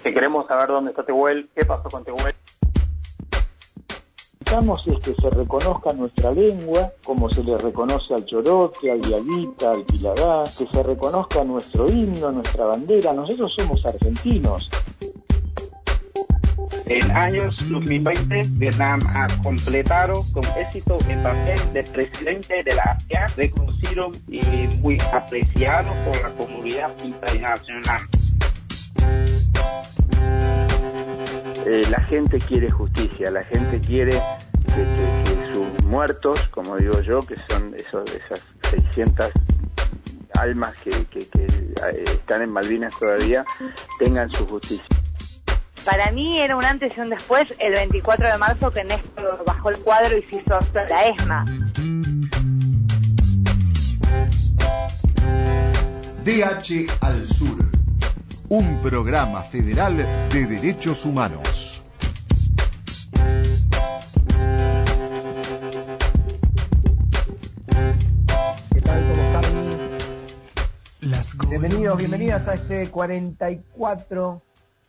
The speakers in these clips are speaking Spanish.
Si queremos saber dónde está Tehuel, qué pasó con Tehuel. Necesitamos que se reconozca nuestra lengua, como se le reconoce al chorote, al diaguita, al piladá, que se reconozca nuestro himno, nuestra bandera. Nosotros somos argentinos. En años 2020, Vietnam ha completado con éxito el papel de presidente de la ASEAN, reconocido y muy apreciado por la comunidad internacional. La gente quiere justicia, la gente quiere que sus muertos, como digo yo, que son esas 600 almas que están en Malvinas todavía, tengan su justicia. Para mí era un antes y un después el 24 de marzo que Néstor bajó el cuadro y se hizo acto la ESMA. DH al Sur, un programa federal de derechos humanos. ¿Qué tal? ¿Cómo están? Bienvenidas a este 44º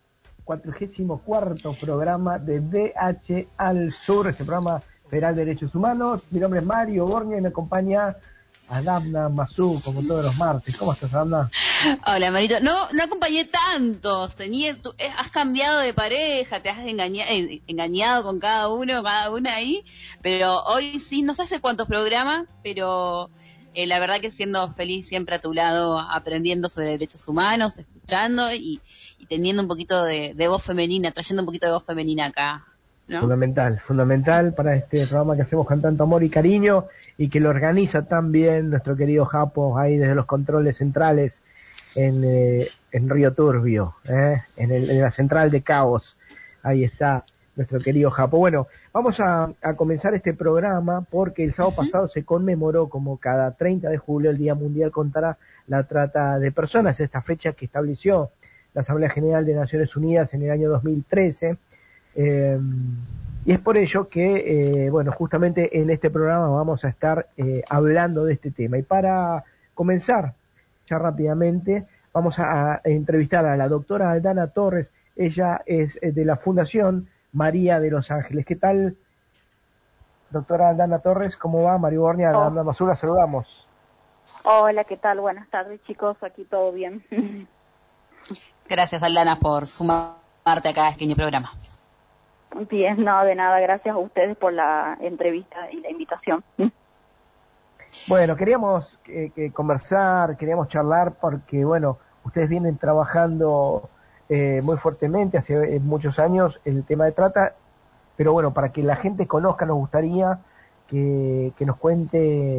programa de DH al Sur, este programa federal de derechos humanos. Mi nombre es Mario Borña y me acompaña Adamna Mazú, como todos los martes. ¿Cómo estás, Adamna? Hola, Marito. No acompañé tantos. Has cambiado de pareja, te has engañado con cada una ahí. Pero hoy sí, no sé hace cuántos programas, pero la verdad que siendo feliz siempre a tu lado, aprendiendo sobre derechos humanos, escuchando y teniendo un poquito de voz femenina, trayendo un poquito de voz femenina acá, ¿no? Fundamental para este programa que hacemos con tanto amor y cariño y que lo organiza tan bien nuestro querido Japo ahí desde los controles centrales en Río Turbio, en la central de Caos. Ahí está nuestro querido Japo. Bueno, vamos a comenzar este programa porque el sábado pasado se conmemoró, como cada 30 de julio, el Día Mundial contra la Trata de Personas, esta fecha que estableció la Asamblea General de Naciones Unidas en el año 2013, y es por ello que, justamente en este programa vamos a estar hablando de este tema. Y para comenzar ya rápidamente, vamos a entrevistar a la doctora Aldana Torres. Ella es de la Fundación María de los Ángeles. ¿Qué tal, doctora Aldana Torres? ¿Cómo va? Mario Borña, Aldana Mazú, la saludamos. Hola, ¿qué tal? Buenas tardes, chicos. Aquí todo bien. Gracias, Aldana, por sumarte acá a este pequeño programa. Bien, no, de nada. Gracias a ustedes por la entrevista y la invitación. Bueno, queríamos conversar, queríamos charlar porque, ustedes vienen trabajando muy fuertemente hace muchos años el tema de trata, pero para que la gente conozca, nos gustaría que nos cuente,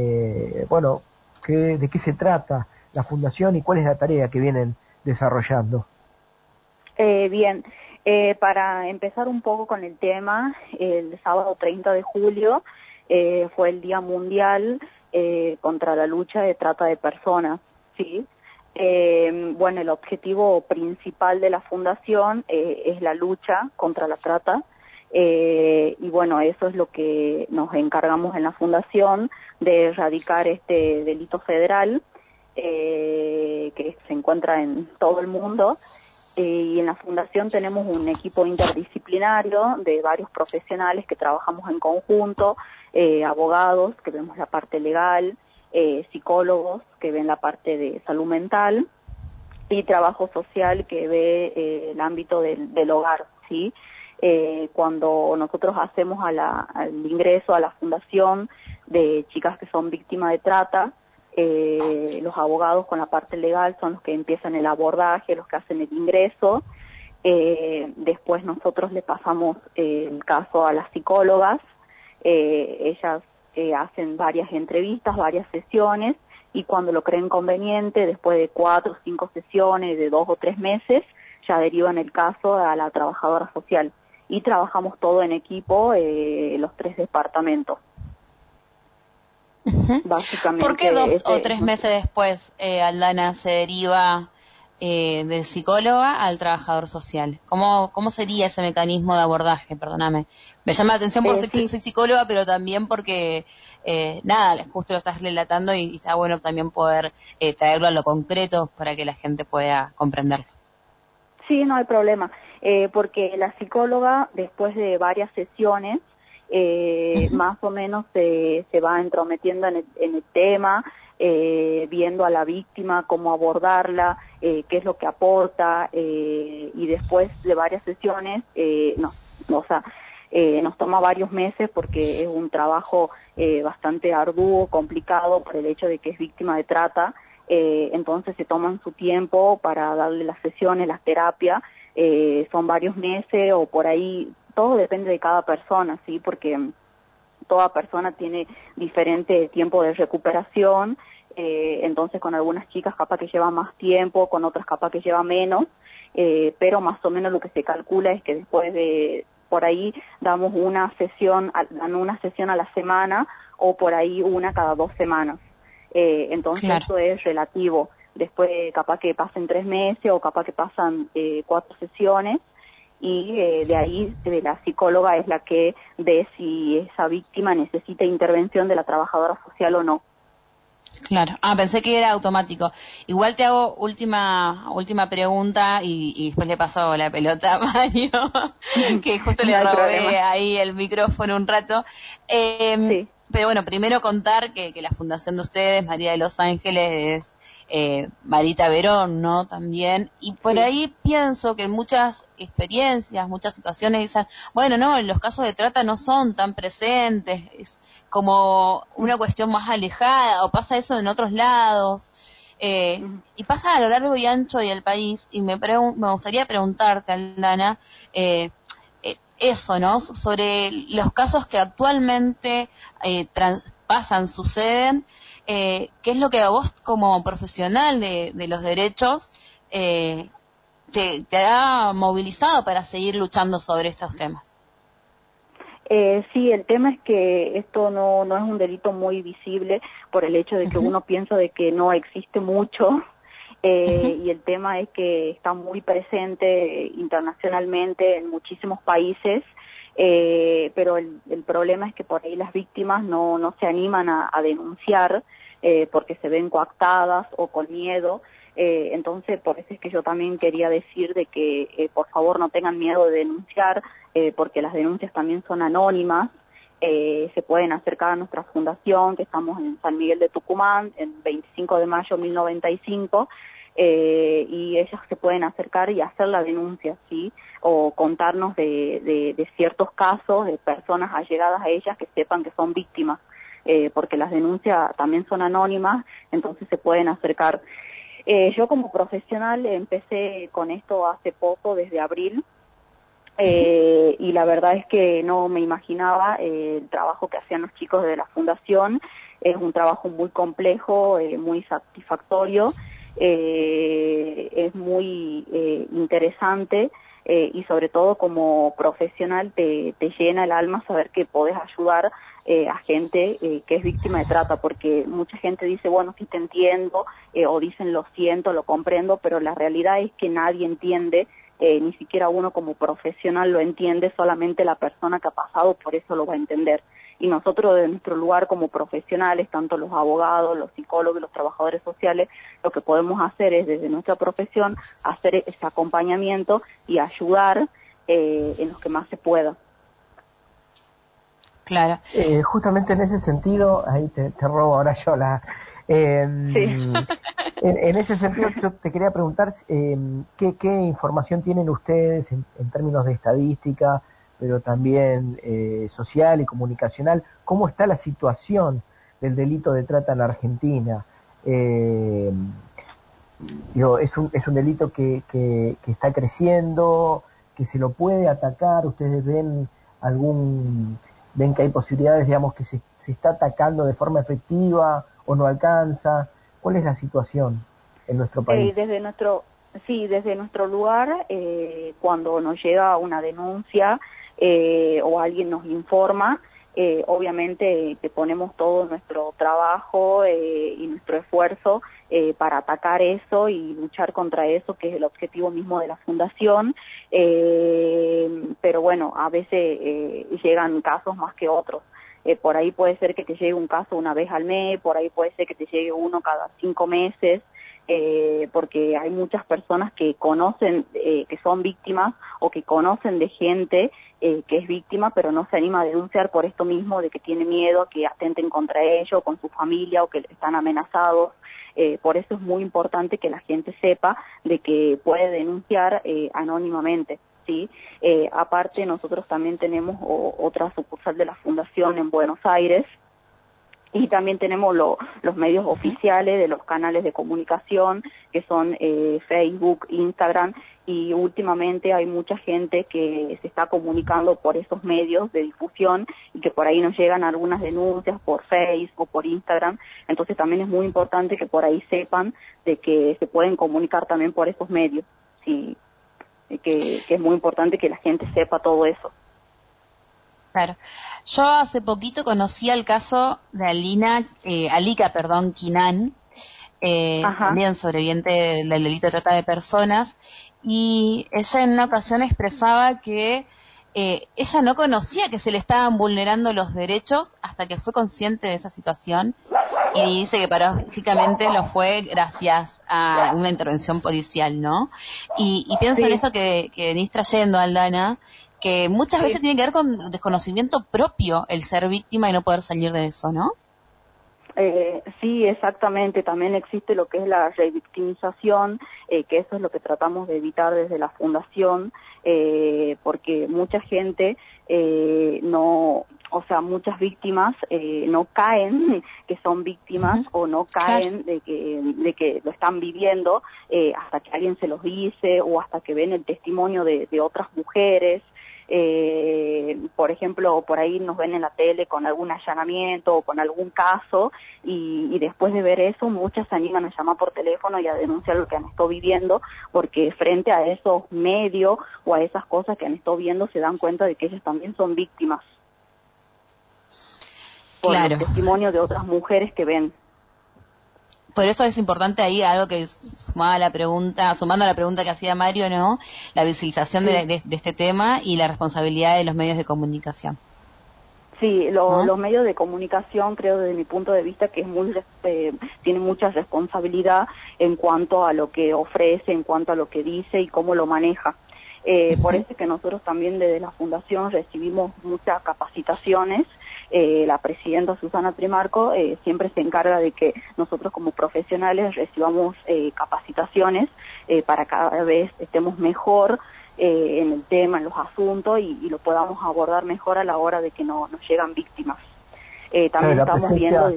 de qué se trata la Fundación y cuál es la tarea que vienen desarrollando. Bien, para empezar un poco con el tema, el sábado 30 de julio fue el Día Mundial contra la lucha de trata de personas, ¿sí? El objetivo principal de la Fundación es la lucha contra la trata, eso es lo que nos encargamos en la Fundación, de erradicar este delito federal que se encuentra en todo el mundo. Y en la Fundación tenemos un equipo interdisciplinario de varios profesionales que trabajamos en conjunto, abogados que vemos la parte legal, psicólogos que ven la parte de salud mental y trabajo social que ve el ámbito del hogar, ¿sí? Cuando nosotros hacemos al ingreso a la Fundación de chicas que son víctimas de trata, los abogados con la parte legal son los que empiezan el abordaje, los que hacen el ingreso. Después nosotros le pasamos el caso a las psicólogas. Ellas hacen varias entrevistas, varias sesiones, y cuando lo creen conveniente, después de 4 o 5 sesiones de 2 o 3 meses, ya derivan el caso a la trabajadora social. Y trabajamos todo en equipo, los 3 departamentos. Básicamente, ¿por qué 2 o 3 meses después, Aldana, se deriva del psicólogo al trabajador social? ¿Cómo sería ese mecanismo de abordaje? Perdóname. Me llama la atención porque soy psicóloga, pero también porque, justo lo estás relatando y está bueno también poder traerlo a lo concreto para que la gente pueda comprenderlo. Sí, no hay problema. Porque la psicóloga, después de varias sesiones, más o menos se va entrometiendo en el tema, viendo a la víctima, cómo abordarla, qué es lo que aporta, y después de varias sesiones, nos toma varios meses porque es un trabajo bastante arduo, complicado, por el hecho de que es víctima de trata. Entonces se toman su tiempo para darle las sesiones, las terapias, son varios meses o por ahí, todo depende de cada persona, ¿sí? Porque toda persona tiene diferente tiempo de recuperación, entonces con algunas chicas capaz que lleva más tiempo, con otras capaz que lleva menos, pero más o menos lo que se calcula es que después de, por ahí dan una sesión a la semana o por ahí una cada 2 semanas. Entonces claro, eso es relativo. Después capaz que pasen 3 meses o capaz que pasan 4 sesiones y de ahí la psicóloga es la que ve si esa víctima necesita intervención de la trabajadora social o no. Claro. Pensé que era automático. Igual te hago última pregunta y después le paso la pelota a Mario, que justo le robé ahí el micrófono un rato. Sí. Pero bueno, primero contar que la fundación de ustedes, María de los Ángeles, es Marita Verón, ¿no? También. Y por ahí pienso que muchas experiencias, muchas situaciones dicen, bueno, no, los casos de trata no son tan presentes, es como una cuestión más alejada, o pasa eso en otros lados. Y pasa a lo largo y ancho del país, y me gustaría preguntarte, Aldana, eso, ¿no? Sobre los casos que actualmente suceden, ¿qué es lo que a vos como profesional de los derechos te ha movilizado para seguir luchando sobre estos temas? Sí, el tema es que esto no es un delito muy visible por el hecho de que uno piensa de que no existe mucho. Y el tema es que está muy presente internacionalmente en muchísimos países, pero el problema es que por ahí las víctimas no se animan a denunciar porque se ven coactadas o con miedo. Entonces, por eso es que yo también quería decir de que por favor no tengan miedo de denunciar, porque las denuncias también son anónimas. Se pueden acercar a nuestra fundación, que estamos en San Miguel de Tucumán, el 25 de mayo de 1095, y ellas se pueden acercar y hacer la denuncia, ¿sí? O contarnos de ciertos casos de personas allegadas a ellas que sepan que son víctimas, porque las denuncias también son anónimas, entonces se pueden acercar. Yo como profesional empecé con esto hace poco, desde abril, y la verdad es que no me imaginaba el trabajo que hacían los chicos de la fundación. Es un trabajo muy complejo, muy satisfactorio, es muy interesante, y sobre todo como profesional te llena el alma saber que podés ayudar a gente que es víctima de trata, porque mucha gente dice, bueno, sí te entiendo, o dicen lo siento, lo comprendo, pero la realidad es que nadie entiende, ni siquiera uno como profesional lo entiende, solamente la persona que ha pasado por eso lo va a entender. Y nosotros de nuestro lugar como profesionales, tanto los abogados, los psicólogos, los trabajadores sociales, lo que podemos hacer es desde nuestra profesión hacer ese acompañamiento y ayudar en lo que más se pueda. Claro. Justamente en ese sentido, ahí te robo ahora yo la... en ese sentido yo te quería preguntar ¿qué información tienen ustedes en términos de estadística, pero también social y comunicacional? ¿Cómo está la situación del delito de trata en la Argentina? Es un delito que está creciendo, que se lo puede atacar. ¿Ustedes ven que hay posibilidades, digamos, que se está atacando de forma efectiva o no alcanza? ¿Cuál es la situación en nuestro país? Desde nuestro lugar, cuando nos llega una denuncia o alguien nos informa, obviamente que ponemos todo nuestro trabajo y nuestro esfuerzo para atacar eso y luchar contra eso, que es el objetivo mismo de la fundación, pero bueno, a veces llegan casos más que otros. Por ahí puede ser que te llegue un caso una vez al mes, por ahí puede ser que te llegue uno cada 5 meses, porque hay muchas personas que conocen, que son víctimas o que conocen de gente que es víctima, pero no se anima a denunciar por esto mismo, de que tiene miedo a que atenten contra ellos, con su familia, o que están amenazados. Por eso es muy importante que la gente sepa de que puede denunciar anónimamente, ¿sí? Aparte, nosotros también tenemos otra sucursal de la Fundación en Buenos Aires, y también tenemos los medios oficiales de los canales de comunicación, que son Facebook, Instagram, y últimamente hay mucha gente que se está comunicando por esos medios de difusión y que por ahí nos llegan algunas denuncias por Facebook o por Instagram. Entonces también es muy importante que por ahí sepan de que se pueden comunicar también por esos medios, sí, que es muy importante que la gente sepa todo eso. Claro. Yo hace poquito conocí el caso de Alika Quinan, también sobreviviente del delito de trata de personas, y ella en una ocasión expresaba que ella no conocía que se le estaban vulnerando los derechos hasta que fue consciente de esa situación, y dice que paradójicamente lo fue gracias a una intervención policial, ¿no? Y pienso en esto que venís trayendo, Aldana, que muchas veces tiene que ver con desconocimiento propio el ser víctima y no poder salir de eso, ¿no? Sí, exactamente. También existe lo que es la revictimización, que eso es lo que tratamos de evitar desde la Fundación, porque mucha gente muchas víctimas no caen que son víctimas o no caen de que lo están viviendo hasta que alguien se los dice o hasta que ven el testimonio de otras mujeres. Por ejemplo, por ahí nos ven en la tele con algún allanamiento o con algún caso y después de ver eso muchas se animan a llamar por teléfono y a denunciar lo que han estado viviendo, porque frente a esos medios o a esas cosas que han estado viendo se dan cuenta de que ellas también son víctimas por los testimonios de otras mujeres que ven. Por eso es importante ahí algo que sumando a la pregunta que hacía Mario, ¿no? La visibilización de este tema y la responsabilidad de los medios de comunicación. Sí, los medios de comunicación, creo desde mi punto de vista, que tiene mucha responsabilidad en cuanto a lo que ofrece, en cuanto a lo que dice y cómo lo maneja. Por eso es que nosotros también desde la Fundación recibimos muchas capacitaciones. La presidenta Susana Trimarco siempre se encarga de que nosotros como profesionales recibamos capacitaciones para cada vez estemos mejor en el tema, en los asuntos y lo podamos abordar mejor a la hora de que nos llegan víctimas. También estamos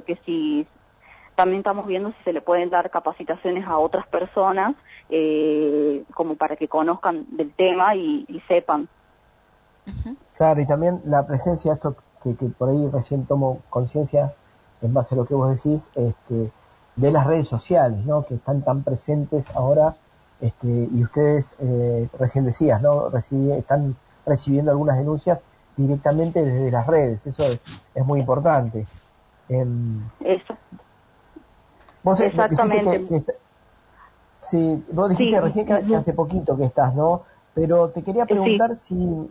viendo si se le pueden dar capacitaciones a otras personas como para que conozcan del tema y sepan. Claro, y también la presencia de esto que por ahí recién tomo conciencia en base a lo que vos decís, de las redes sociales, ¿no? Que están tan presentes ahora, y ustedes recién decías, ¿no? Están recibiendo algunas denuncias directamente desde las redes, eso es muy importante. Eso. Vos Exactamente. Vos dijiste recién que hace poquito que estás, ¿no? Pero te quería preguntar si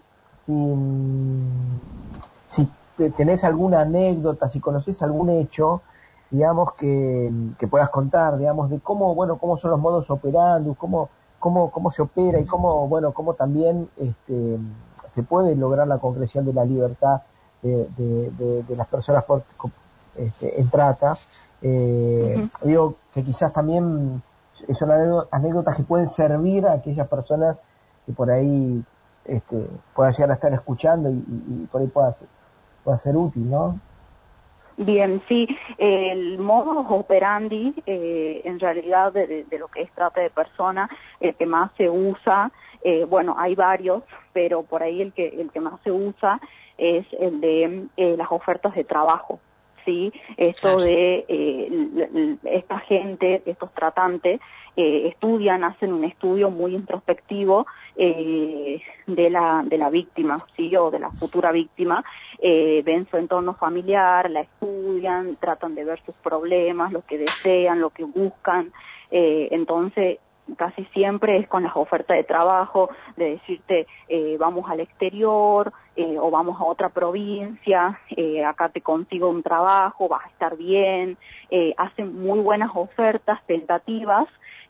tenés alguna anécdota, si conocés algún hecho, digamos, que puedas contar, digamos, de cómo son los modos operandi, cómo se opera y cómo también se puede lograr la concreción de la libertad de las personas en trata. Digo que quizás también son anécdotas que pueden servir a aquellas personas que por ahí puedan llegar a estar escuchando y por ahí pueda ser útil, ¿no? Bien, sí, el modus operandi, en realidad de lo que es trata de personas, el que más se usa, hay varios, pero por ahí el que más se usa es el de las ofertas de trabajo, ¿sí? Esto de esta gente, estos tratantes, estudian, hacen un estudio muy introspectivo de la víctima, ¿sí? O de la futura víctima, ven su entorno familiar, la estudian, tratan de ver sus problemas, lo que desean, lo que buscan, entonces casi siempre es con las ofertas de trabajo, de decirte vamos al exterior o vamos a otra provincia, acá te consigo un trabajo, vas a estar bien, hacen muy buenas ofertas tentativas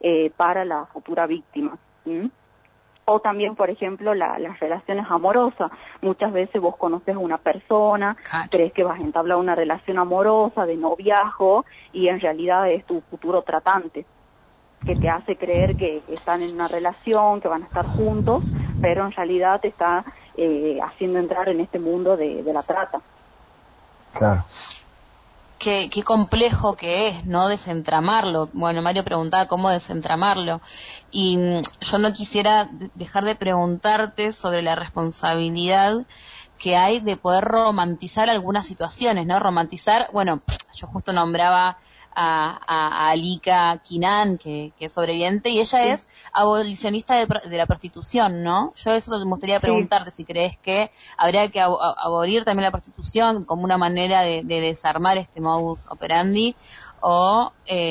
para la futura víctima. ¿Mm? O también, por ejemplo, las relaciones amorosas. Muchas veces vos conoces a una persona, crees que vas a entablar una relación amorosa, de noviazgo, y en realidad es tu futuro tratante, que te hace creer que están en una relación, que van a estar juntos, pero en realidad te está haciendo entrar en este mundo de la trata. Claro. Qué complejo que es, ¿no? Desentramarlo. Bueno, Mario preguntaba cómo desentramarlo. Y yo no quisiera dejar de preguntarte sobre la responsabilidad que hay de poder romantizar algunas situaciones, ¿no? Romantizar, bueno, yo justo nombraba a Alika Kinan, que es sobreviviente, y ella es abolicionista de la prostitución, ¿no? Yo eso me gustaría preguntarte, si crees que habría que abolir también la prostitución como una manera de desarmar este modus operandi, o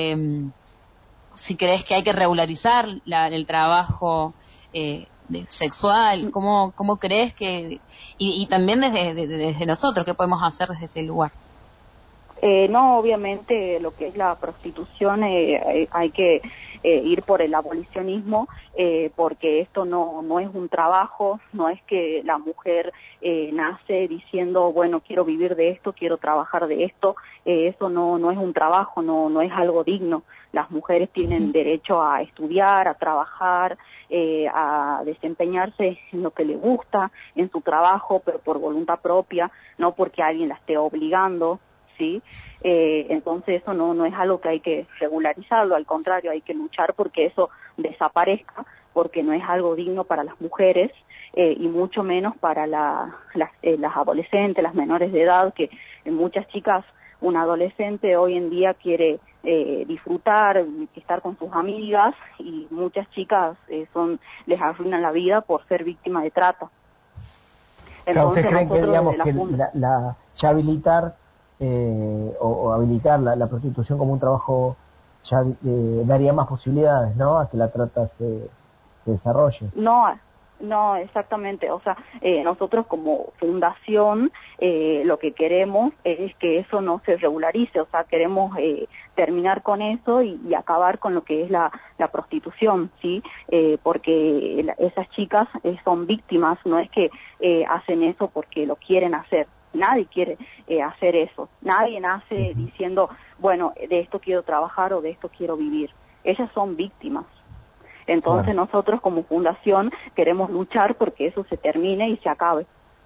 si crees que hay que regularizar el trabajo sexual. ¿Cómo crees que, y también desde nosotros, qué podemos hacer desde ese lugar? No, obviamente lo que es la prostitución hay que ir por el abolicionismo, porque esto no es un trabajo, no es que la mujer nace diciendo, bueno, quiero vivir de esto, quiero trabajar de esto. Eso no es un trabajo, no es algo digno. Las mujeres tienen derecho a estudiar, a trabajar, a desempeñarse en lo que les gusta, en su trabajo, pero por voluntad propia, no porque alguien la esté obligando. ¿Sí? Entonces eso no es algo que hay que regularizarlo, al contrario, hay que luchar porque eso desaparezca, porque no es algo digno para las mujeres, y mucho menos para las adolescentes, las menores de edad, que muchas chicas, un adolescente hoy en día quiere disfrutar, estar con sus amigas, y muchas chicas les arruinan la vida por ser víctimas de trata. Entonces, ¿usted cree que, digamos, que ya habilitar o habilitar la prostitución como un trabajo ya daría más posibilidades, ¿no?, a que la trata se desarrolle? No, exactamente. O sea, nosotros como fundación lo que queremos es que eso no se regularice. O sea, queremos terminar con eso y acabar con lo que es la prostitución, ¿sí? Porque esas chicas son víctimas, no es que hacen eso porque lo quieren hacer. Nadie quiere hacer eso. Nadie nace diciendo, bueno, de esto quiero trabajar o de esto quiero vivir. Ellas son víctimas. Entonces nosotros como fundación queremos luchar porque eso se termine y se acabe.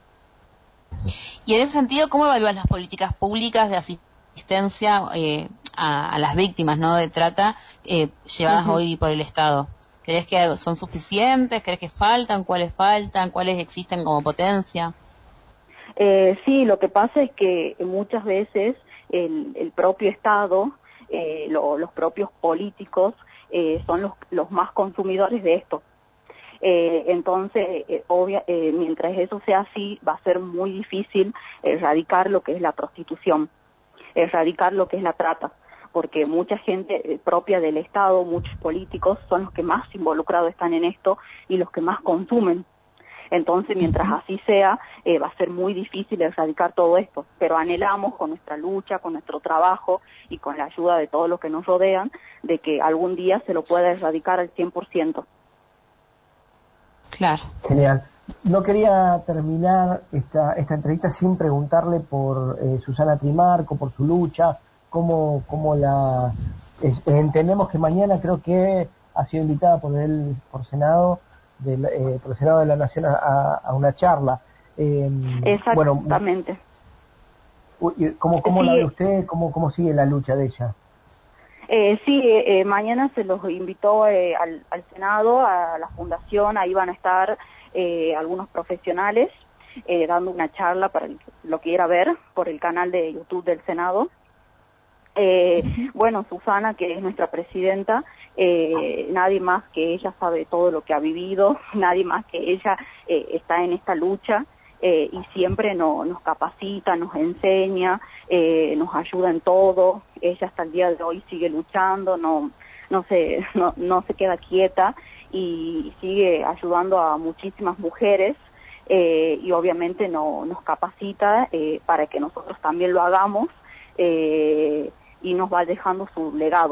Y en ese sentido, ¿cómo evalúas las políticas públicas de asistencia a las víctimas, ¿no?, de trata llevadas hoy por el Estado? ¿Crees que son suficientes? ¿Crees que faltan? ¿Cuáles existen como potencia? Sí, lo que pasa es que muchas veces el propio Estado, los propios políticos son los más consumidores de esto. Entonces, mientras eso sea así, va a ser muy difícil erradicar lo que es la prostitución, erradicar lo que es la trata, porque mucha gente propia del Estado, muchos políticos son los que más involucrados están en esto y los que más consumen. Entonces, mientras así sea, va a ser muy difícil erradicar todo esto, pero anhelamos con nuestra lucha, con nuestro trabajo y con la ayuda de todos los que nos rodean, de que algún día se lo pueda erradicar al 100%. Claro. Genial. No quería terminar esta entrevista sin preguntarle por Susana Trimarco, por su lucha, cómo entendemos que mañana creo que ha sido invitada por Senado, por el Senado de la Nación a una charla. Exactamente. Bueno, ¿cómo la ve usted? ¿Cómo sigue la lucha de ella? Mañana se los invitó al Senado, a la Fundación. Ahí van a estar algunos profesionales dando una charla para el que lo quiera ver por el canal de YouTube del Senado. Bueno, Susana, que es nuestra presidenta, nadie más que ella sabe todo lo que ha vivido, nadie más que ella está en esta lucha, y siempre nos capacita, nos enseña, nos ayuda en todo. Ella hasta el día de hoy sigue luchando, no se queda quieta y sigue ayudando a muchísimas mujeres, y obviamente nos capacita para que nosotros también lo hagamos, y nos va dejando su legado.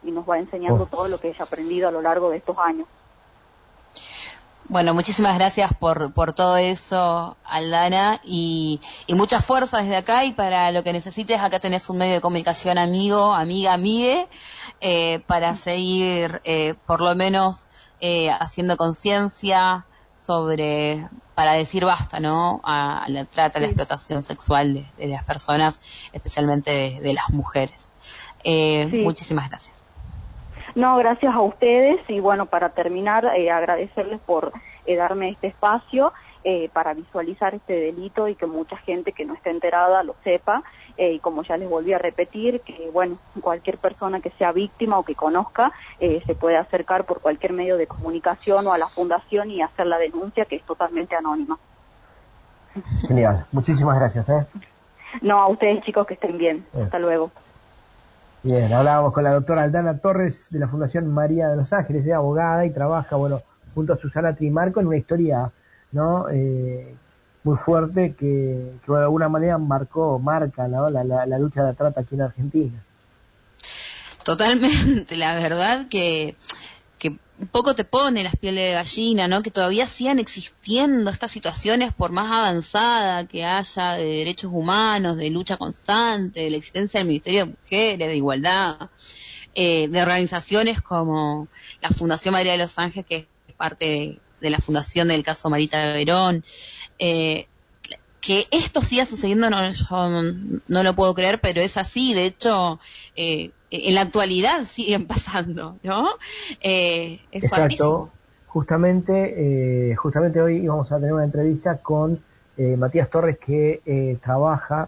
y nos va enseñando todo lo que ella ha aprendido a lo largo de estos años. Bueno, muchísimas gracias por todo eso, Aldana, y mucha fuerza desde acá, y para lo que necesites, acá tenés un medio de comunicación amigue, para seguir por lo menos haciendo conciencia para decir basta, ¿no?, a la trata, a la explotación sexual de las personas, especialmente de las mujeres. Muchísimas gracias. No, gracias a ustedes, y bueno, para terminar, agradecerles por darme este espacio para visualizar este delito y que mucha gente que no esté enterada lo sepa, y como ya les volví a repetir, que bueno, cualquier persona que sea víctima o que conozca se puede acercar por cualquier medio de comunicación o a la fundación y hacer la denuncia, que es totalmente anónima. Genial, muchísimas gracias. No, a ustedes, chicos, que estén bien. Hasta luego. Bien, hablábamos con la doctora Aldana Torres de la Fundación María de los Ángeles, de abogada, y trabaja, bueno, junto a Susana Trimarco en una historia, ¿no?, muy fuerte que de alguna manera marca, ¿no?, la lucha de la trata aquí en Argentina. Totalmente, la verdad que un poco te pone las pieles de gallina, ¿no?, que todavía sigan existiendo estas situaciones, por más avanzada que haya de derechos humanos, de lucha constante, de la existencia del Ministerio de Mujeres, de Igualdad, de organizaciones como la Fundación María de los Ángeles, que es parte de la fundación del caso Marita de Verón. Que esto siga sucediendo, yo no lo puedo creer, pero es así. De hecho, en la actualidad siguen pasando, ¿no? Es Exacto. fuertísimo. Justamente hoy vamos a tener una entrevista con Matías Torres, que trabaja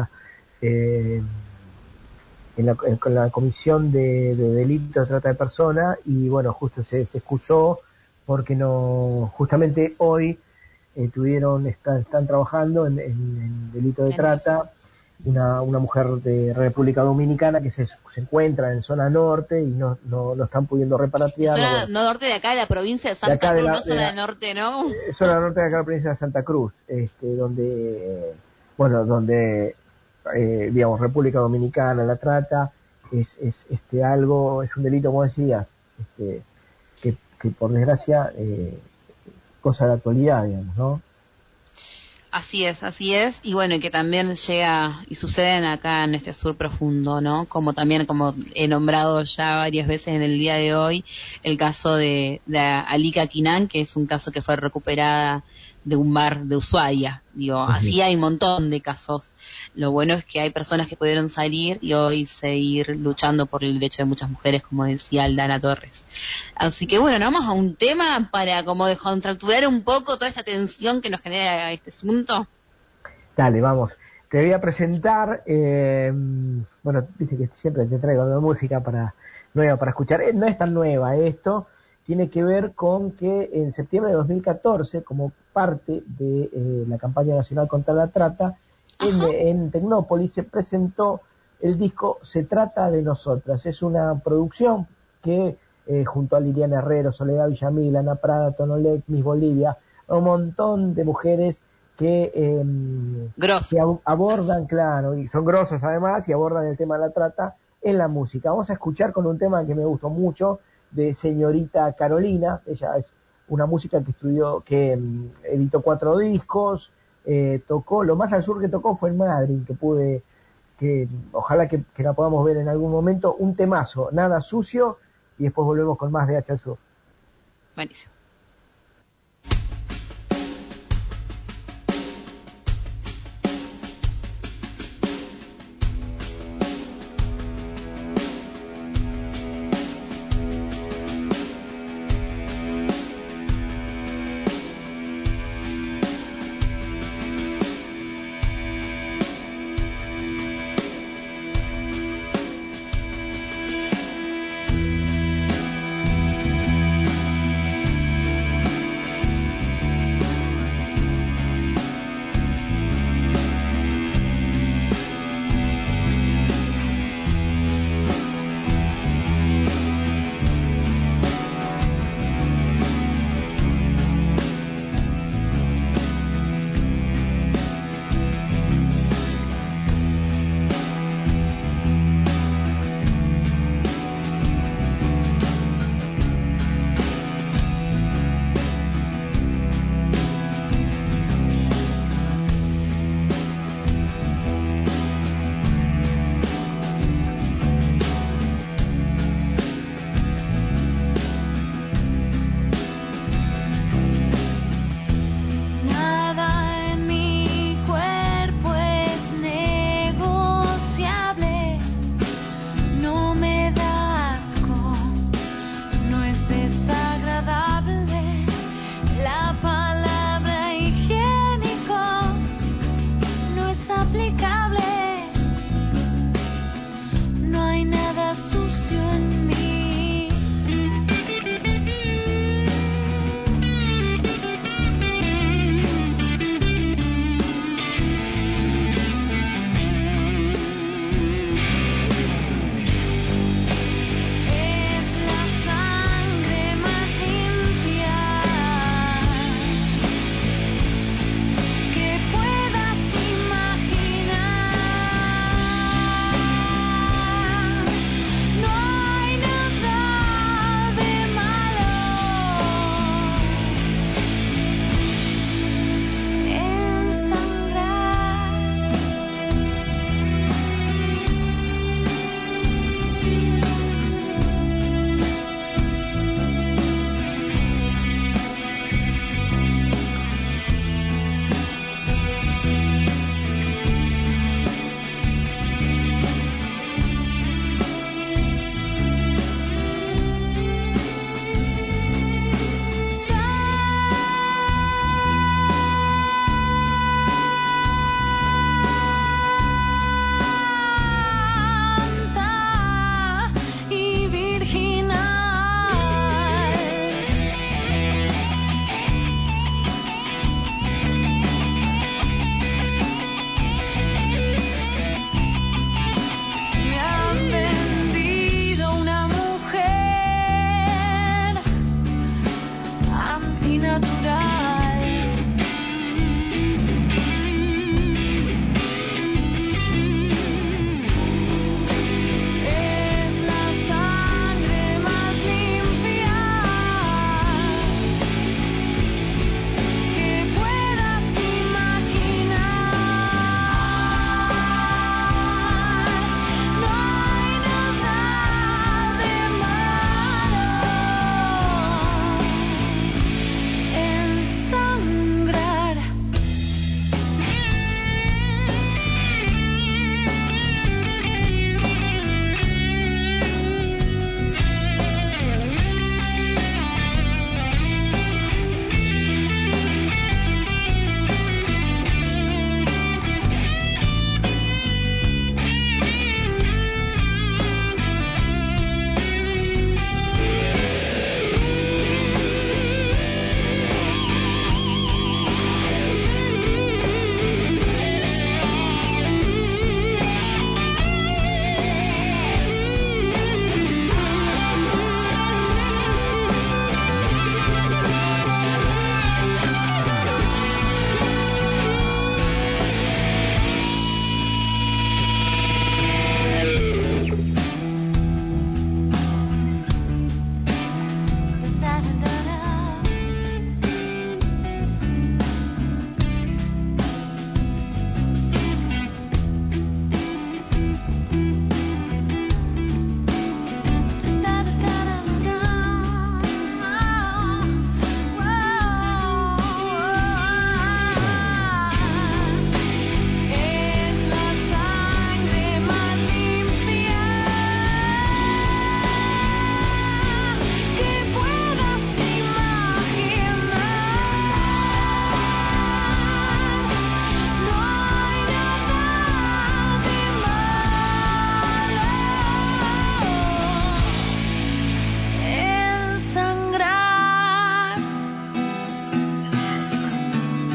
con la Comisión de Delitos de Trata de Personas, y bueno, justo se excusó porque justamente hoy están trabajando en delito de trata una mujer de República Dominicana que se encuentra en zona norte y no están pudiendo repatriar. Zona norte de acá, de la provincia de Santa Cruz, no zona norte, ¿no? Zona norte de acá, la provincia de Santa Cruz, donde digamos, República Dominicana, la trata es un delito, como decías, que por desgracia cosa de la actualidad, digamos, ¿no? Así es, y bueno, que también llega y suceden acá en este sur profundo, ¿no? Como he nombrado ya varias veces en el día de hoy, el caso de Alika Quinan, que es un caso que fue recuperada de un bar de Ushuaia. Digo, así hay un montón de casos. Lo bueno es que hay personas que pudieron salir y hoy seguir luchando por el derecho de muchas mujeres, como decía Aldana Torres. Así que bueno, nos vamos a un tema para como descontracturar un poco toda esta tensión que nos genera este asunto. Dale, vamos. Te voy a presentar, bueno, viste que siempre te traigo una música nueva para escuchar. No es tan nueva esto. Tiene que ver con que en septiembre de 2014, como parte de la campaña nacional contra la trata, en Tecnópolis se presentó el disco Se Trata de Nosotras. Es una producción que junto a Liliana Herrero, Soledad Villamil, Ana Prada, Tonolec, Miss Bolivia, un montón de mujeres que abordan, claro, y son grosas además, y abordan el tema de la trata en la música. Vamos a escuchar con un tema que me gustó mucho, de Señorita Carolina. Ella es una música que estudió, que editó 4 discos, tocó, lo más al sur que tocó fue en Madrid, que ojalá que la podamos ver en algún momento. Un temazo, Nada Sucio, y después volvemos con más de H al Sur. Buenísimo.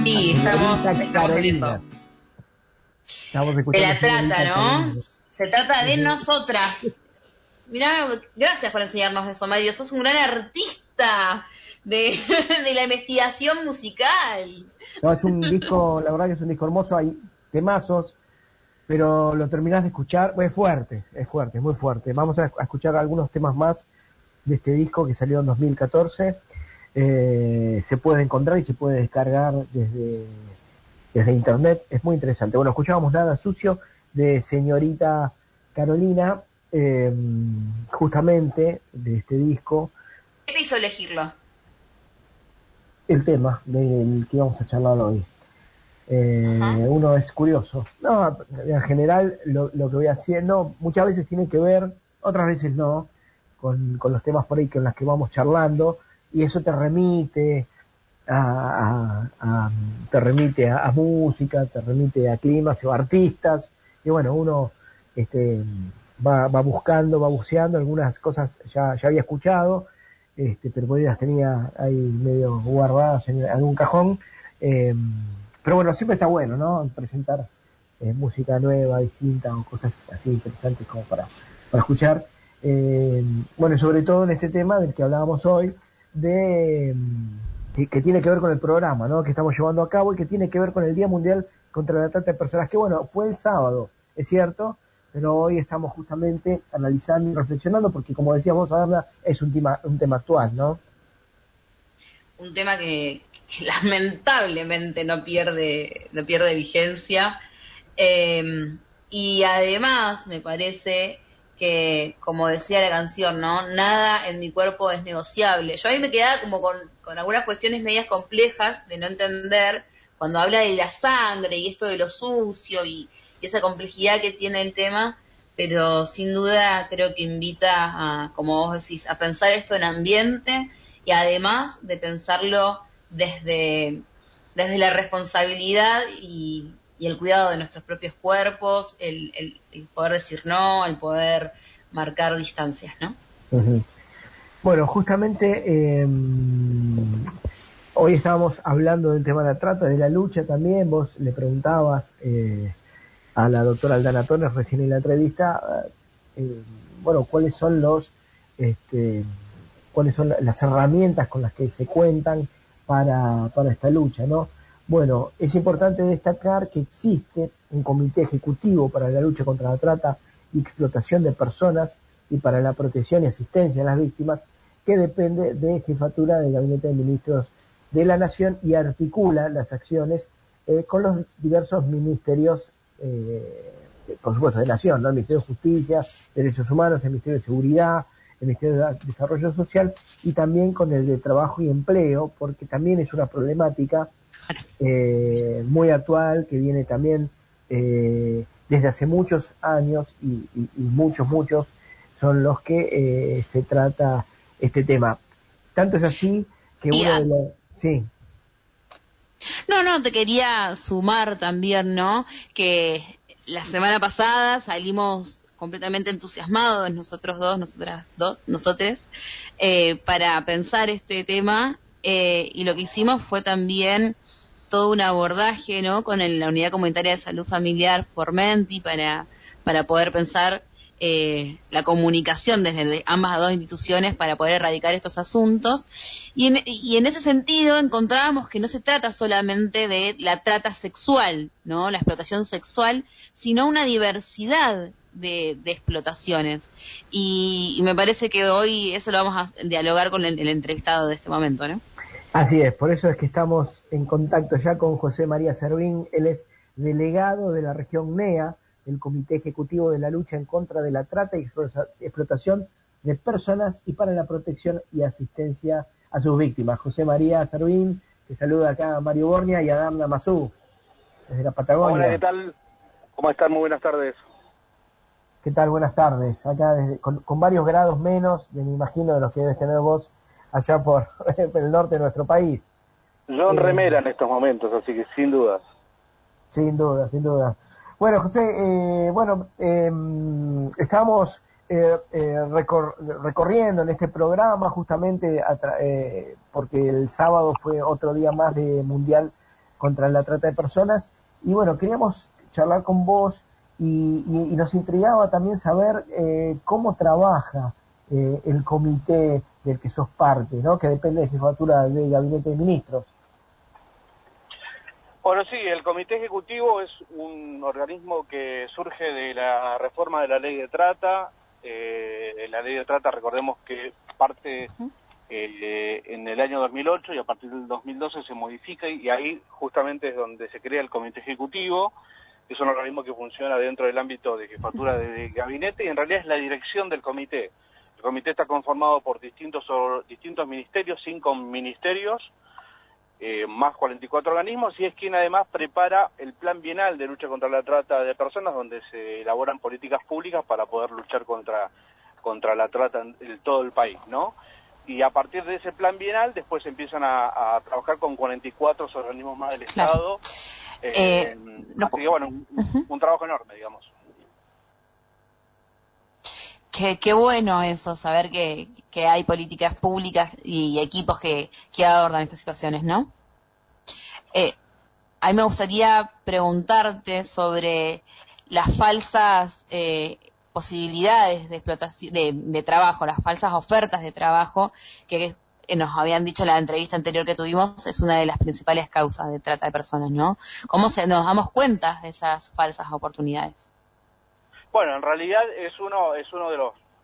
Sí, estamos en Carolina. eso. Estamos De escuchando la trata, ¿no? Carolina. Se trata de nosotras. Mirá, gracias por enseñarnos eso, Mario. Sos un gran artista de la investigación musical. No, es un disco, la verdad que es un disco hermoso, hay temazos, pero lo terminás de escuchar, es fuerte, es muy fuerte. Vamos a escuchar algunos temas más de este disco que salió en 2014. Se puede encontrar y se puede descargar desde internet, es muy interesante. Bueno, escuchábamos Nada Sucio de Señorita Carolina, justamente de este disco. ¿Qué te hizo elegirlo? El tema del que vamos a charlar hoy. Uno es curioso. No, en general lo que voy haciendo muchas veces tiene que ver, otras veces no, con los temas por ahí con los que vamos charlando, y eso te remite te remite a música, te remite a climas o artistas, y bueno, uno va buscando, va buceando, algunas cosas ya había escuchado, pero por ahí las tenía ahí medio guardadas en algún cajón, pero bueno, siempre está bueno, ¿no? Presentar música nueva, distinta, o cosas así interesantes como para escuchar. Bueno, sobre todo en este tema del que hablábamos hoy, que tiene que ver con el programa, ¿no? Que estamos llevando a cabo y que tiene que ver con el Día Mundial contra la Trata de Personas, que bueno, fue el sábado, es cierto, pero hoy estamos justamente analizando y reflexionando porque, como decíamos, Adamna, es un tema actual, ¿no? Un tema que lamentablemente no pierde vigencia, y además me parece que, como decía la canción, ¿no? Nada en mi cuerpo es negociable. Yo ahí me quedaba como con algunas cuestiones medias complejas de no entender cuando habla de la sangre y esto de lo sucio y esa complejidad que tiene el tema, pero sin duda creo que invita a, como vos decís, a pensar esto en ambiente y además de pensarlo desde la responsabilidad y el cuidado de nuestros propios cuerpos, el poder decir no, el poder marcar distancias, ¿no? Uh-huh. Bueno, justamente hoy estábamos hablando del tema de la trata, de la lucha también. Vos le preguntabas a la doctora Aldana Torres recién en la entrevista, bueno, cuáles son las herramientas con las que se cuentan para esta lucha, ¿no? Bueno, es importante destacar que existe un comité ejecutivo para la lucha contra la trata y explotación de personas y para la protección y asistencia a las víctimas, que depende de jefatura del Gabinete de Ministros de la Nación y articula las acciones con los diversos ministerios, por supuesto, de Nación, ¿no? El Ministerio de Justicia, Derechos Humanos, el Ministerio de Seguridad, el Ministerio de Desarrollo Social y también con el de Trabajo y Empleo, porque también es una problemática muy actual que viene también desde hace muchos años y muchos son los que se trata este tema. Tanto es así que uno de los... Sí. No, te quería sumar también, ¿no? Que la semana pasada salimos completamente entusiasmados, nosotras dos, para pensar este tema, y lo que hicimos fue también todo un abordaje, ¿no? Con la Unidad Comunitaria de Salud Familiar Formenti para poder pensar la comunicación desde ambas dos instituciones para poder erradicar estos asuntos, y en ese sentido encontrábamos que no se trata solamente de la trata sexual, ¿no? La explotación sexual, sino una diversidad de explotaciones, y me parece que hoy eso lo vamos a dialogar con el entrevistado de este momento, ¿no? Así es, por eso es que estamos en contacto ya con José María Servín. Él es delegado de la región NEA, el Comité Ejecutivo de la Lucha en contra de la Trata y Explotación de Personas y para la Protección y Asistencia a sus víctimas. José María Servín, que saluda acá a Mario Bornia y a Adamna Mazú, desde la Patagonia. Hola, ¿qué tal? ¿Cómo están? Muy buenas tardes. ¿Qué tal? Buenas tardes. Acá con varios grados menos, me imagino, de los que debes tener vos allá por el norte de nuestro país. Yo en remera en estos momentos, así que sin dudas. Sin duda. Bueno, José, estábamos recorriendo en este programa justamente porque el sábado fue otro día más de Mundial contra la trata de personas. Y bueno, queríamos charlar con vos y nos intrigaba también saber cómo trabaja el comité del que sos parte, ¿no? Que depende de Jefatura de Gabinete de Ministros. Bueno, sí, el Comité Ejecutivo es un organismo que surge de la reforma de la Ley de Trata. La Ley de Trata, recordemos que parte en el año 2008 y a partir del 2012 se modifica y ahí justamente es donde se crea el Comité Ejecutivo. Es un organismo que funciona dentro del ámbito de Jefatura de Gabinete y en realidad es la dirección del comité. El comité está conformado por distintos ministerios, 5 ministerios, más 44 organismos, y es quien además prepara el plan bienal de lucha contra la trata de personas, donde se elaboran políticas públicas para poder luchar contra la trata en todo el país, ¿no? Y a partir de ese plan bienal después empiezan a trabajar con 44 organismos más del Estado. Así que bueno, un trabajo enorme, digamos. Qué bueno eso, saber que hay políticas públicas y equipos que abordan estas situaciones, ¿no? A mí me gustaría preguntarte sobre las falsas posibilidades de explotación de trabajo, las falsas ofertas de trabajo que nos habían dicho en la entrevista anterior que tuvimos, es una de las principales causas de trata de personas, ¿no? ¿Cómo nos damos cuenta de esas falsas oportunidades? Bueno, en realidad es uno de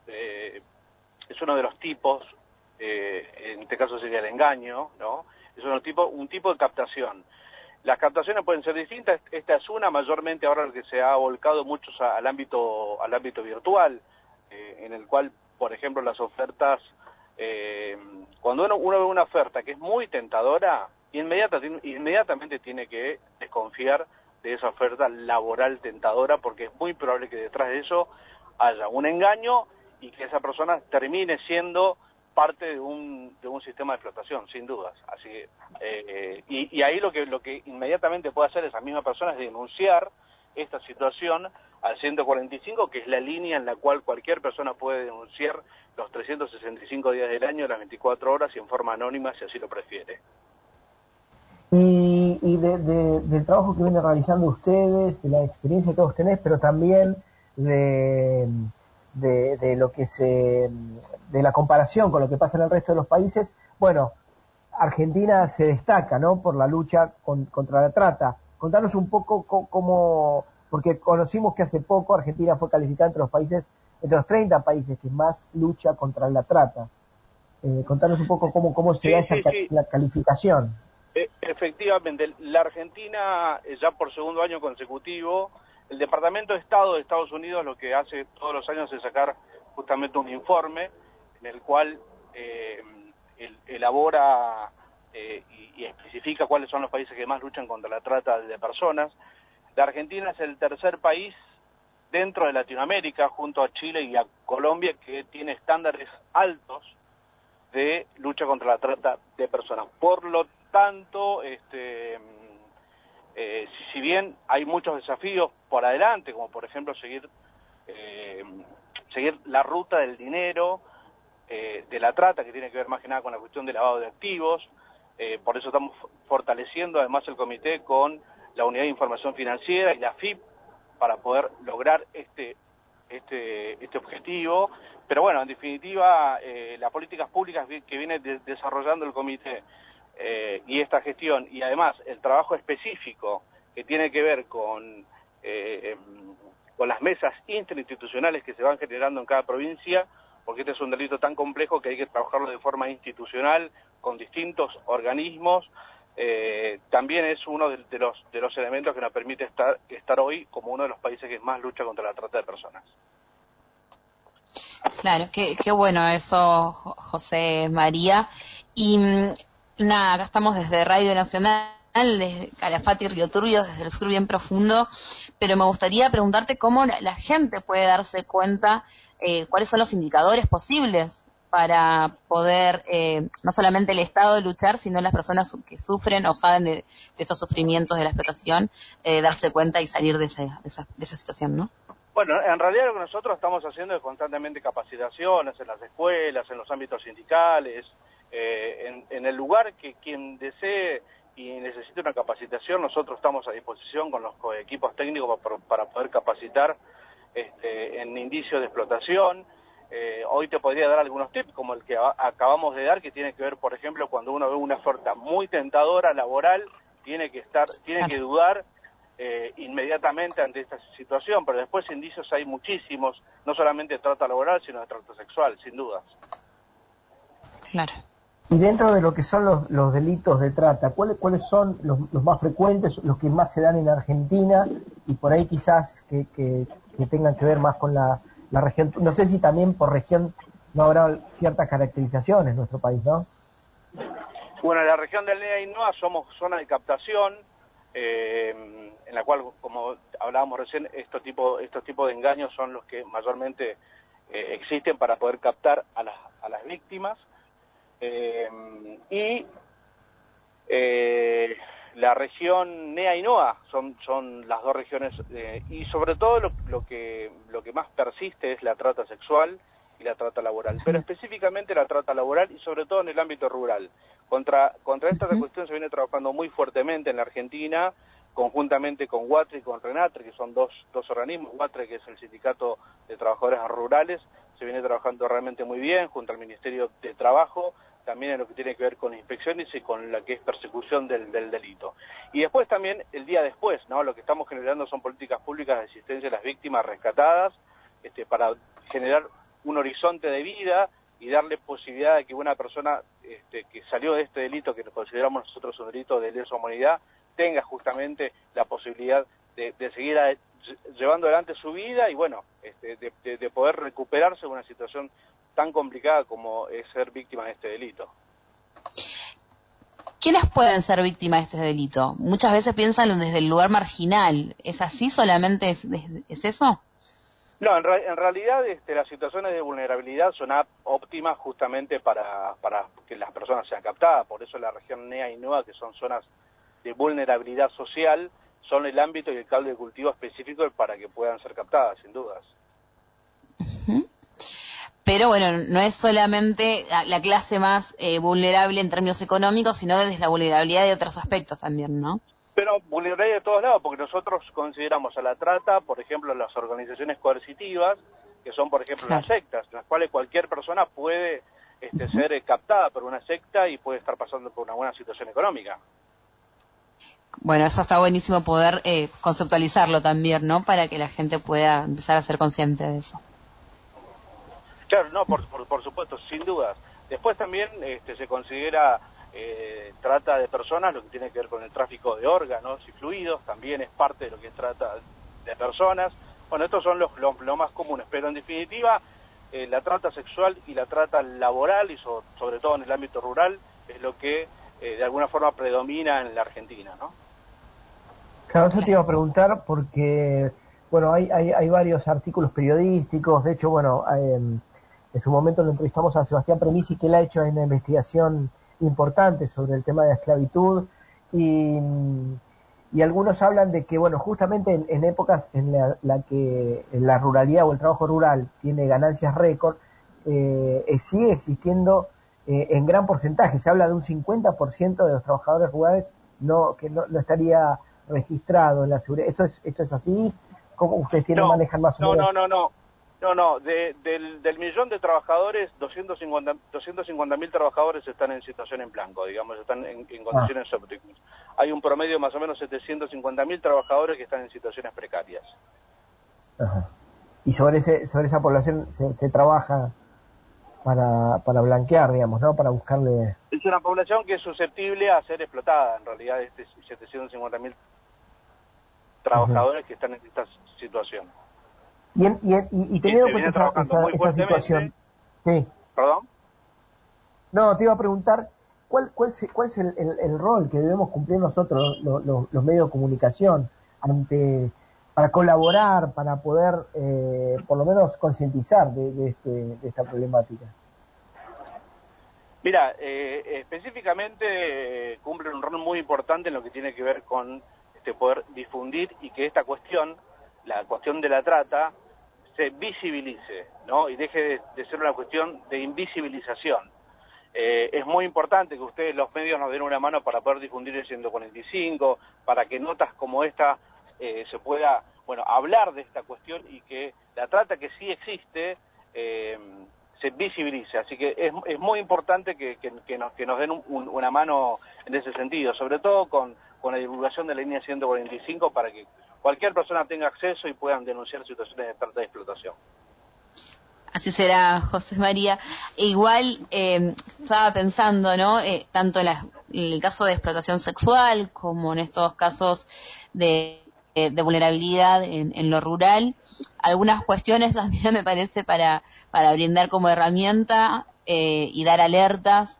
los tipos, en este caso sería el engaño, ¿no? Es un tipo de captación. Las captaciones pueden ser distintas, esta es una, mayormente ahora lo que se ha volcado mucho al ámbito virtual, en el cual, por ejemplo, las ofertas, cuando uno ve una oferta que es muy tentadora, inmediatamente tiene que desconfiar de esa oferta laboral tentadora, porque es muy probable que detrás de eso haya un engaño y que esa persona termine siendo parte de un sistema de explotación, sin dudas. Así y ahí lo que inmediatamente puede hacer esa misma persona es denunciar esta situación al 145, que es la línea en la cual cualquier persona puede denunciar los 365 días del año, las 24 horas y en forma anónima, si así lo prefiere. Y del trabajo que vienen realizando ustedes, de la experiencia que vos tenés, pero también de lo que de la comparación con lo que pasa en el resto de los países. Bueno, Argentina se destaca, ¿no?, por la lucha contra la trata. Contanos un poco cómo, porque conocimos que hace poco Argentina fue calificada entre los 30 países que más lucha contra la trata. Contanos un poco cómo se da esa la calificación. Efectivamente, la Argentina, ya por segundo año consecutivo, el Departamento de Estado de Estados Unidos lo que hace todos los años es sacar justamente un informe en el cual elabora y especifica cuáles son los países que más luchan contra la trata de personas. La Argentina es el tercer país dentro de Latinoamérica, junto a Chile y a Colombia, que tiene estándares altos de lucha contra la trata de personas. Por lo tanto, si bien hay muchos desafíos por adelante, como por ejemplo seguir la ruta del dinero, de la trata, que tiene que ver más que nada con la cuestión del lavado de activos, por eso estamos fortaleciendo además el comité con la Unidad de Información Financiera y la FIP para poder lograr este objetivo. Pero bueno, en definitiva, las políticas públicas que viene desarrollando el comité y esta gestión, y además el trabajo específico que tiene que ver con las mesas interinstitucionales que se van generando en cada provincia, porque este es un delito tan complejo que hay que trabajarlo de forma institucional, con distintos organismos, también es uno de los elementos que nos permite estar hoy como uno de los países que más lucha contra la trata de personas. Claro, qué bueno eso, José María. Y nada, acá estamos desde Radio Nacional, desde Calafate y Río Turbio, desde el sur bien profundo, pero me gustaría preguntarte cómo la gente puede darse cuenta cuáles son los indicadores posibles para poder, no solamente el Estado luchar, sino las personas que sufren o saben de estos sufrimientos de la explotación, darse cuenta y salir de esa situación, ¿no? Bueno, en realidad lo que nosotros estamos haciendo es constantemente capacitaciones en las escuelas, en los ámbitos sindicales, en el lugar que quien desee y necesita una capacitación, nosotros estamos a disposición con los equipos técnicos para poder capacitar en indicios de explotación. Hoy te podría dar algunos tips, como el que acabamos de dar, que tiene que ver, por ejemplo, cuando uno ve una oferta muy tentadora laboral, tiene que dudar inmediatamente ante esta situación, pero después indicios hay muchísimos, no solamente de trata laboral, sino de trata sexual, sin dudas. Claro. Y dentro de lo que son los delitos de trata, ¿cuáles son los más frecuentes, los que más se dan en Argentina y por ahí quizás que tengan que ver más con la región? No sé si también por región no habrá ciertas caracterizaciones en nuestro país, ¿no? Bueno, en la región del NEA y NOA somos zona de captación, en la cual, como hablábamos recién, estos tipos de engaños son los que mayormente existen para poder captar a las víctimas. La región NEA y NOA son las dos regiones, y sobre todo lo que más persiste es la trata sexual y la trata laboral, pero específicamente la trata laboral y sobre todo en el ámbito rural. Contra esta cuestión se viene trabajando muy fuertemente en la Argentina, conjuntamente con WATRE y con RENATRE, que son dos organismos. WATRE, que es el Sindicato de Trabajadores Rurales, se viene trabajando realmente muy bien junto al Ministerio de Trabajo, también en lo que tiene que ver con inspecciones y con la que es persecución del delito. Y después también, el día después, ¿no? Lo que estamos generando son políticas públicas de asistencia a las víctimas rescatadas, para generar un horizonte de vida y darle posibilidad de que una persona que salió de este delito, que consideramos nosotros un delito de lesa humanidad, tenga justamente la posibilidad de seguir llevando adelante su vida y, bueno, de poder recuperarse de una situación tan complicada como es ser víctima de este delito. ¿Quiénes pueden ser víctimas de este delito? Muchas veces piensan desde el lugar marginal. ¿Es así? ¿Solamente es eso? No, en realidad las situaciones de vulnerabilidad son óptimas justamente para que las personas sean captadas. Por eso la región NEA y NOA, que son zonas de vulnerabilidad social, son el ámbito y el caldo de cultivo específico para que puedan ser captadas, sin dudas. Pero bueno, no es solamente la clase más vulnerable en términos económicos, sino desde la vulnerabilidad de otros aspectos también, ¿no? Pero vulnerabilidad de todos lados, porque nosotros consideramos a la trata, por ejemplo, las organizaciones coercitivas, que son, por ejemplo, las sectas, en las cuales cualquier persona puede ser captada por una secta y puede estar pasando por una buena situación económica. Bueno, eso está buenísimo poder conceptualizarlo también, ¿no? Para que la gente pueda empezar a ser consciente de eso. Claro, no, por supuesto, sin dudas. Después también se considera trata de personas, lo que tiene que ver con el tráfico de órganos y fluidos, también es parte de lo que es trata de personas. Bueno, estos son los más comunes, pero en definitiva la trata sexual y la trata laboral, y sobre todo en el ámbito rural, es lo que de alguna forma predomina en la Argentina, ¿no? Claro, eso te iba a preguntar porque, bueno, hay varios artículos periodísticos, de hecho, bueno, en su momento lo entrevistamos a Sebastián Premisi, que él ha hecho una investigación importante sobre el tema de la esclavitud, y algunos hablan de que, bueno, justamente en épocas en la que la ruralidad o el trabajo rural tiene ganancias récord, sigue existiendo en gran porcentaje. Se habla de un 50% de los trabajadores rurales que no estaría registrado en la seguridad. ¿Esto es así? ¿Cómo ustedes manejan más o menos? No, del millón de trabajadores, 250.000 trabajadores están en situación en blanco, digamos, están en condiciones óptimas. Hay un promedio de más o menos 750.000 trabajadores que están en situaciones precarias. Ajá. Y sobre esa población se trabaja para blanquear, digamos, ¿no? Para buscarle... Es una población que es susceptible a ser explotada, en realidad, 750.000 trabajadores que están en esta situación. Y teniendo en cuenta esa situación, sí. ¿Perdón? No, te iba a preguntar cuál es el rol que debemos cumplir nosotros, los medios de comunicación, para colaborar, para poder por lo menos concientizar de esta problemática. Mira, específicamente cumplen un rol muy importante en lo que tiene que ver con poder difundir y que esta cuestión, la cuestión de la trata, se visibilice, ¿no? Y deje de ser una cuestión de invisibilización. Es muy importante que ustedes, los medios, nos den una mano para poder difundir el 145, para que notas como esta se pueda, hablar de esta cuestión y que la trata, que sí existe, se visibilice. Así que es muy importante que nos den una mano en ese sentido, sobre todo con la divulgación de la línea 145, para que cualquier persona tenga acceso y puedan denunciar situaciones de trata de explotación. Así será, José María. Igual estaba pensando, ¿no? Tanto en el caso de explotación sexual como en estos casos de vulnerabilidad en lo rural, algunas cuestiones también me parece para brindar como herramienta y dar alertas,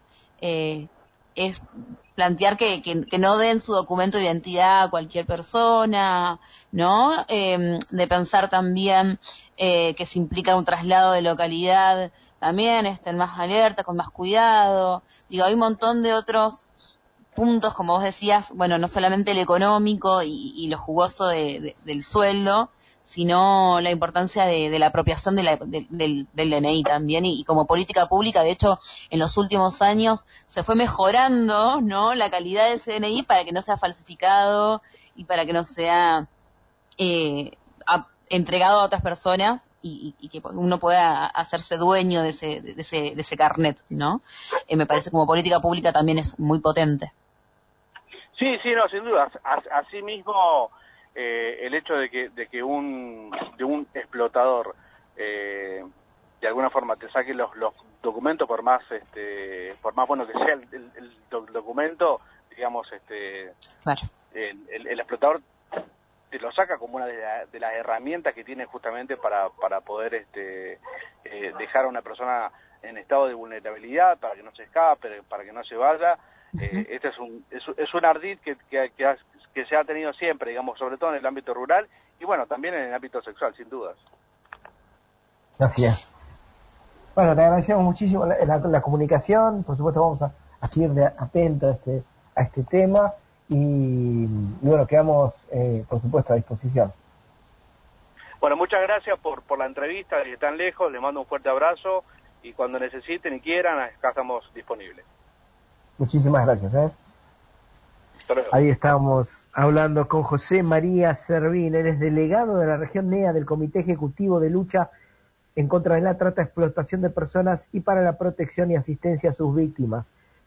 es plantear que no den su documento de identidad a cualquier persona, ¿no? De pensar también que se implica un traslado de localidad, también estén más alerta, con más cuidado. Digo, hay un montón de otros puntos, como vos decías, no solamente el económico y lo jugoso del sueldo, sino la importancia de la apropiación del DNI también, y como política pública. De hecho, en los últimos años se fue mejorando, ¿no?, la calidad de ese DNI para que no sea falsificado y para que no sea entregado a otras personas y que uno pueda hacerse dueño de ese carnet, ¿no? Me parece como política pública también es muy potente. Sí, no, sin duda. Asimismo, el hecho de que un explotador de alguna forma te saque los documentos, por más bueno que sea el documento, digamos, claro, el explotador te lo saca como una de las herramientas que tiene justamente para poder dejar a una persona en estado de vulnerabilidad, para que no se escape, para que no se vaya. Este es un ardid que se ha tenido siempre, digamos, sobre todo en el ámbito rural y también en el ámbito sexual, sin dudas. Así es. Bueno, te agradecemos muchísimo la comunicación. Por supuesto vamos a seguir atentos a este tema y quedamos por supuesto a disposición. Bueno, muchas gracias por la entrevista desde tan lejos. Les mando un fuerte abrazo y cuando necesiten y quieran, acá estamos disponibles. Muchísimas gracias. Ahí estamos hablando con José María Servín. Él es delegado de la región NEA del Comité Ejecutivo de Lucha en contra de la trata, explotación de personas y para la protección y asistencia a sus víctimas.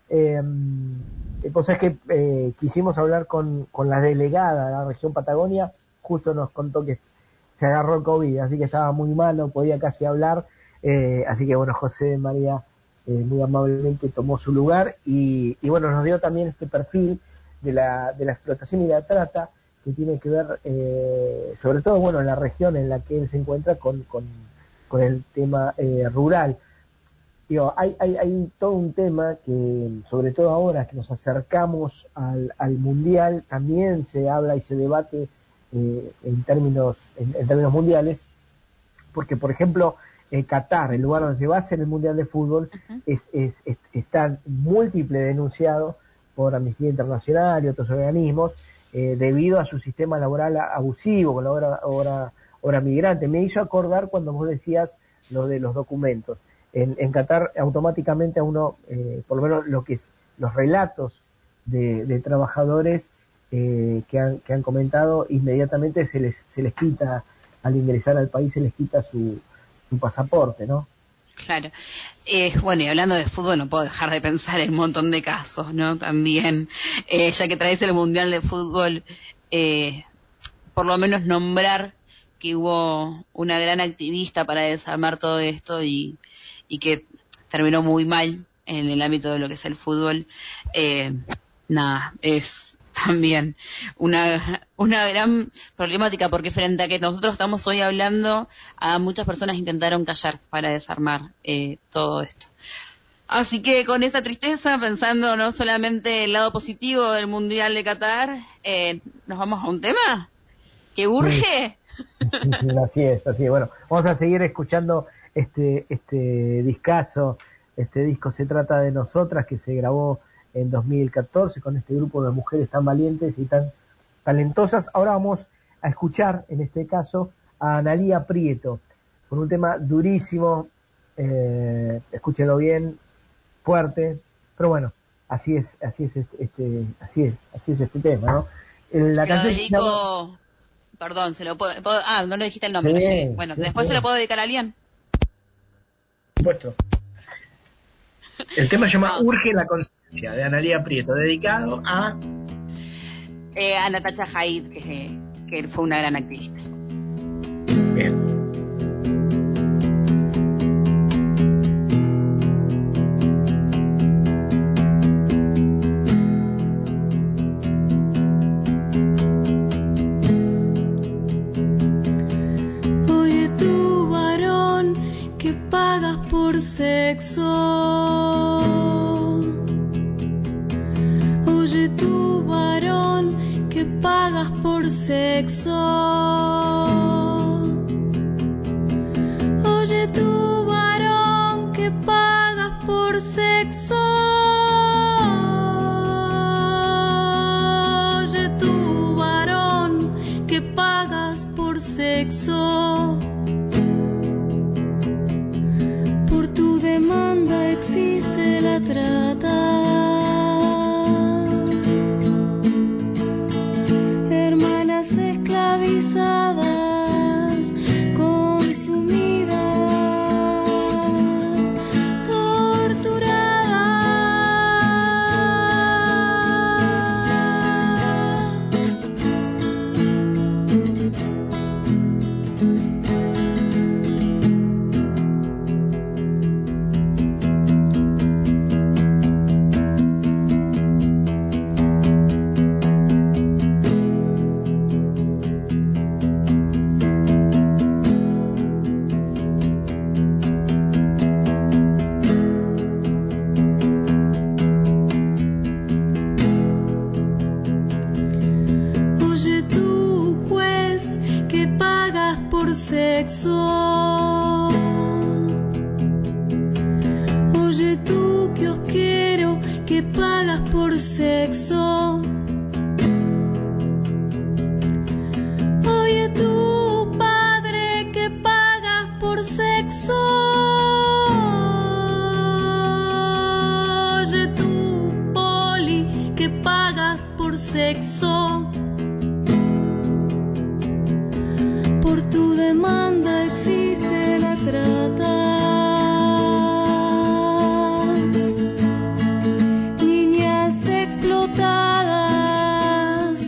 Pues es que quisimos hablar con la delegada de la región Patagonia. Justo nos contó que se agarró el COVID, así que estaba muy mal, no podía casi hablar. Así que José María muy amablemente tomó su lugar y nos dio también este perfil de la explotación y la trata, que tiene que ver sobre todo en la región en la que él se encuentra con el tema rural. Hay todo un tema que, sobre todo ahora que nos acercamos al mundial, también se habla y se debate en términos mundiales, porque por ejemplo Qatar, el lugar donde se va a hacer el Mundial de Fútbol, está múltiple denunciado por Amnistía Internacional y otros organismos debido a su sistema laboral abusivo, con la hora migrante. Me hizo acordar cuando vos decías lo de los documentos. En Qatar automáticamente a uno, por lo menos lo que es los relatos de trabajadores que han comentado, inmediatamente se les quita, al ingresar al país se les quita su pasaporte, ¿no? Claro. Y hablando de fútbol no puedo dejar de pensar en un montón de casos, ¿no? También, ya que traes el Mundial de Fútbol, por lo menos nombrar que hubo una gran activista para desarmar todo esto y que terminó muy mal en el ámbito de lo que es el fútbol. Es también una gran problemática, porque frente a que nosotros estamos hoy hablando, a muchas personas intentaron callar para desarmar todo esto. Así que con esta tristeza, pensando no solamente el lado positivo del Mundial de Qatar, nos vamos a un tema que urge. Sí, así es. Vamos a seguir escuchando este discazo. Este disco Se trata de nosotras, que se grabó en 2014 con este grupo de mujeres tan valientes y tan talentosas. Ahora vamos a escuchar, en este caso, a Analía Prieto, con un tema durísimo, escúchenlo bien, fuerte, pero bueno, así es este tema, ¿no? La Lo canción dedico, perdón, se lo puedo, no le dijiste el nombre, Sí, no llegué. Bueno, sí, después sí. se lo puedo dedicar a alguien. Por supuesto. El tema se llama No. Urge la conciencia, de Analía Prieto, dedicado a... A Natacha Haid, que fue una gran activista. Bien. Oye tú, varón, que pagas por sexo. Oye tú, varón, que pagas por sexo. Oye tú, varón, que pagas por sexo. Oye tú, varón, que pagas por sexo. Por tu demanda existe la trata. Hermanas esclavizadas, consumidas, Oye tú, juez, que pagas por sexo. Oye tú, kiosquero, que pagas por sexo. Oye tú, padre, que pagas por sexo. Oye tú, poli, que pagas por sexo. Por tu demanda existe la trata. Niñas explotadas,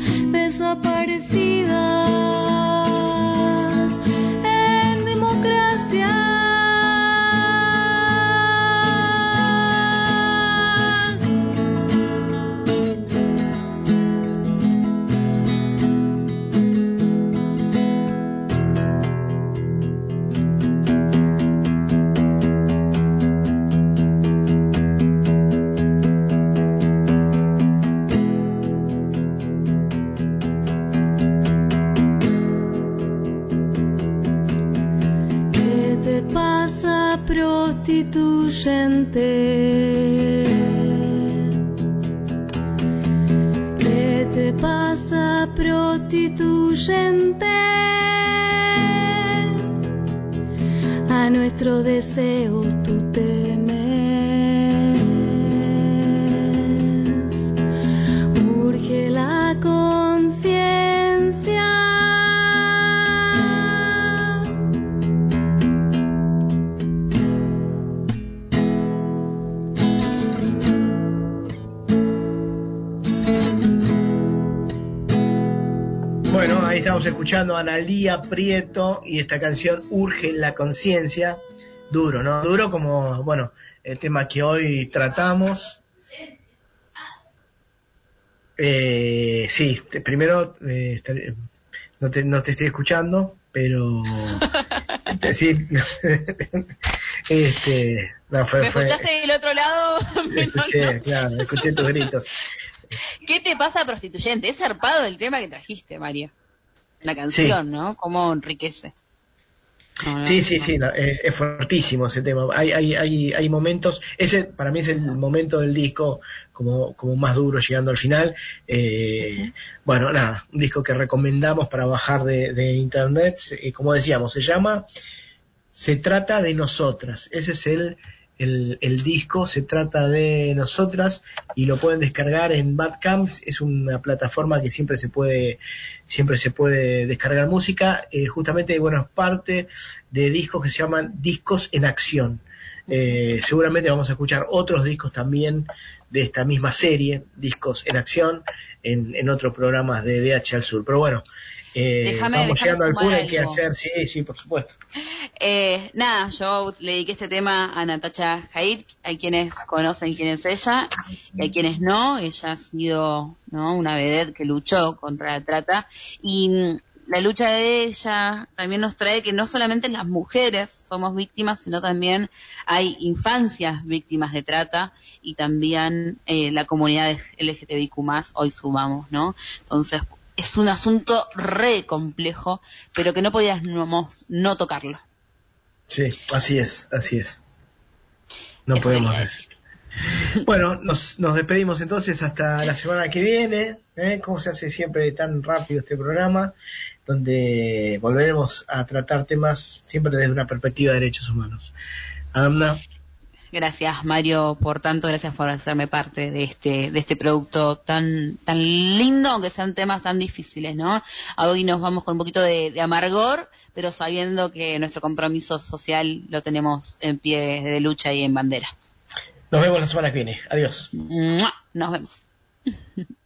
desaparecidas en democracia. ¿Qué te pasa, prostituyente? ¿Qué te pasa, prostituyente? A nuestros deseos tú temes. Urge la conciencia. Bueno, ahí estamos escuchando a Analía Prieto y esta canción Urge la conciencia. Duro, ¿no? Duro como, bueno, el tema que hoy tratamos. Sí, primero no te estoy escuchando, pero sí, no, ¿Me escuchaste del otro lado? Escuché, claro, escuché tus gritos. ¿Qué te pasa, prostituyente? Es zarpado el tema que trajiste, Mario. La canción, sí. ¿No? Cómo enriquece. No, sí, es fuertísimo ese tema. Hay momentos, ese para mí es el momento del disco como más duro llegando al final. Bueno, nada, un disco que recomendamos para bajar de internet. Como decíamos, se llama Se trata de nosotras. Ese es el disco. Se trata de Nosotras y lo pueden descargar en Bandcamp. Es una plataforma que siempre se puede descargar música. Justamente, bueno, es parte de discos que se llaman Discos en Acción. Seguramente vamos a escuchar otros discos también de esta misma serie, Discos en Acción, en otros programas de DH al Sur. Pero bueno, vamos llegando al fin, hay que hacer, sí, por supuesto. Nada, yo le dediqué este tema a Natacha Haid. Hay quienes conocen quién es ella y hay quienes no. Ella ha sido, ¿no?, una vedette que luchó contra la trata, y la lucha de ella también nos trae que no solamente las mujeres somos víctimas, sino también hay infancias víctimas de trata, y también la comunidad LGTBIQ+, hoy sumamos, ¿no? Entonces, es un asunto re complejo, pero que no podíamos no tocarlo. Sí, así es. No eso podemos decir. Bueno, nos despedimos entonces hasta la semana que viene, como se hace siempre tan rápido este programa, donde volveremos a tratar temas siempre desde una perspectiva de derechos humanos. Adamna. Gracias, Mario, por tanto, gracias por hacerme parte de este producto tan lindo, aunque sean temas tan difíciles, ¿no? Hoy nos vamos con un poquito de amargor, pero sabiendo que nuestro compromiso social lo tenemos en pie de lucha y en bandera. Nos vemos la semana que viene. Adiós. Nos vemos.